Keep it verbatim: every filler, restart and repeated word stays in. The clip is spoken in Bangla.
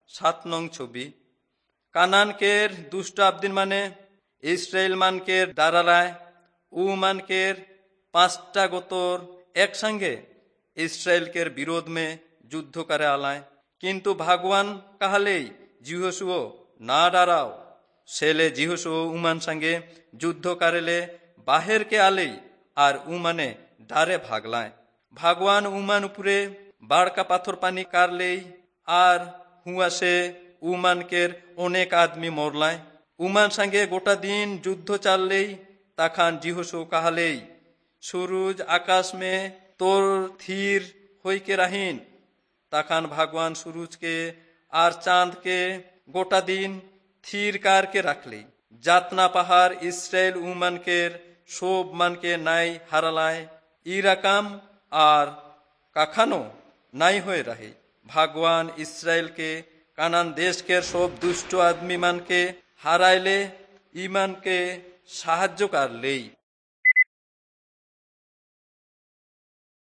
সাত নং ছবি। কানানকের দুষ্ট আবদিন মানে ইসরায়েল মানকের দাঁড়ালায় উ মানকের পাঁচটা গোতর একসঙ্গে ইসরায়েলকের বিরোধ में যুদ্ধ করে আলায়। কিন্তু ভগবান কাহালেই জিহসুও না ডারাও, সেলে জিহসুও উমান সঙ্গে যুদ্ধ করেলে বাহের কে আলেই আর উমানে ডারে ভাগলায়। ভগবান উমান উপরে বাড়কা পাথর পানি কারলেই আর হুয়া সে উমানকের অনেক আদমি মরলায়। উমান সঙ্গে গোটা দিন যুদ্ধ চাললেই তখন জিহসু কাহালেই सूरज आकाश में तोर थीर होई के रहीन। तखन भगवान सूरज के और चांद के गोटा दिन थीर कार के रखली। जातना पहाड़ इसराइल उमन के शोभ मन के नाई हरलाय ई रकम और कखनो नाई होए रहे। भगवान इसराइल के कानान देश के शोभ दुष्ट आदमी मन के हराइले ईमान के साहाज्य कर ले।